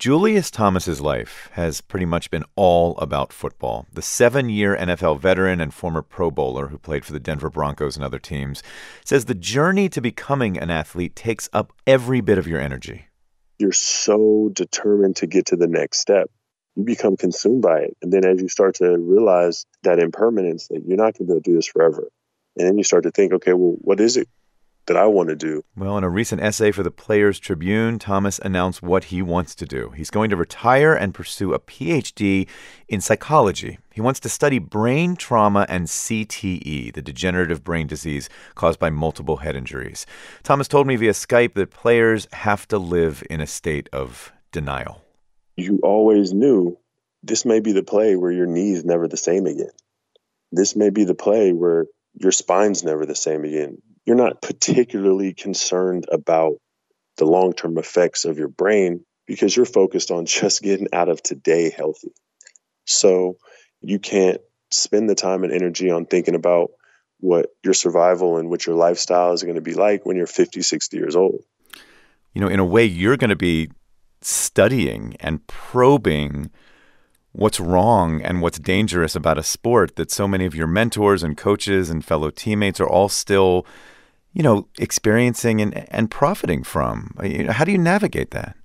Julius Thomas's life has pretty much been all about football. The 7-year NFL veteran and former Pro Bowler who played for the Denver Broncos and other teams says the journey to becoming an athlete takes up every bit of your energy. You're so determined to get to the next step. You become consumed by it. And then as you start to realize that impermanence, that you're not going to be able to do this forever. And then you start to think, okay, well, what is it that I want to do? Well, in a recent essay for the Players Tribune, Thomas announced what he wants to do. He's going to retire and pursue a PhD in psychology. He wants to study brain trauma and CTE, the degenerative brain disease caused by multiple head injuries. Thomas told me via Skype that players have to live in a state of denial. You always knew this may be the play where your knee is never the same again. This may be the play where your spine's never the same again. You're not particularly concerned about the long-term effects of your brain because you're focused on just getting out of today healthy. So you can't spend the time and energy on thinking about what your survival and what your lifestyle is going to be like when you're 50, 60 years old. You know, in a way, you're going to be studying and probing what's wrong and what's dangerous about a sport that so many of your mentors and coaches and fellow teammates are all still, experiencing and profiting from. How do you navigate that?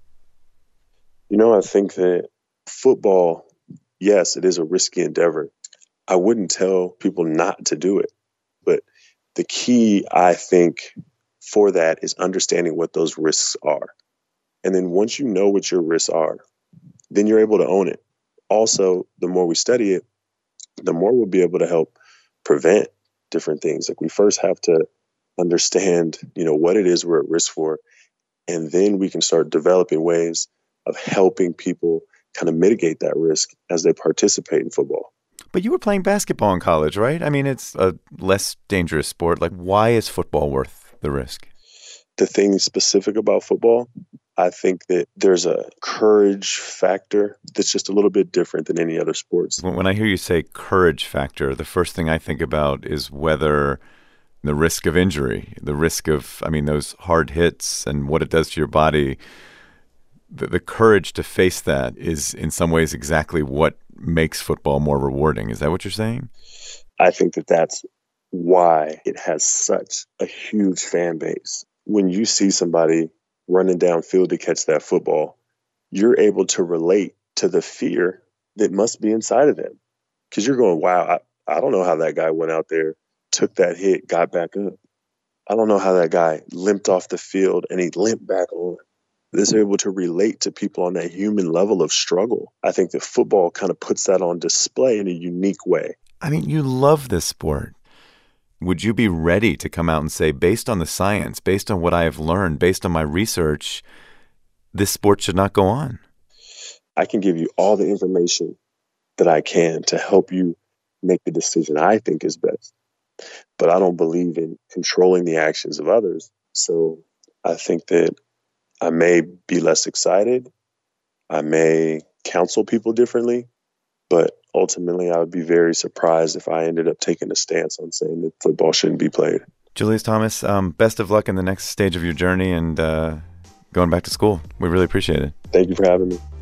I think that football, yes, it is a risky endeavor. I wouldn't tell people not to do it. But the key, I think, for that is understanding what those risks are. And then once you know what your risks are, then you're able to own it. Also, the more we study it, the more we'll be able to help prevent different things. Like we first have to understand, what it is we're at risk for. And then we can start developing ways of helping people kind of mitigate that risk as they participate in football. But you were playing basketball in college, right? I mean, it's a less dangerous sport. Like, why is football worth the risk? The thing specific about football, I think that there's a courage factor that's just a little bit different than any other sports. When I hear you say courage factor, the first thing I think about is whether the risk of injury, the risk of, those hard hits and what it does to your body, the courage to face that is in some ways exactly what makes football more rewarding. Is that what you're saying? I think that that's why it has such a huge fan base. When you see somebody running downfield to catch that football, you're able to relate to the fear that must be inside of them. Because you're going, wow, I don't know how that guy went out there, took that hit, got back up. I don't know how that guy limped off the field and he limped back on. They're able to relate to people on that human level of struggle. I think that football kind of puts that on display in a unique way. You love this sport. Would you be ready to come out and say, based on the science, based on what I have learned, based on my research, this sport should not go on? I can give you all the information that I can to help you make the decision I think is best. But I don't believe in controlling the actions of others. So I think that I may be less excited. I may counsel people differently. But ultimately, I would be very surprised if I ended up taking a stance on saying that football shouldn't be played. Julius Thomas, best of luck in the next stage of your journey and going back to school. We really appreciate it. Thank you for having me.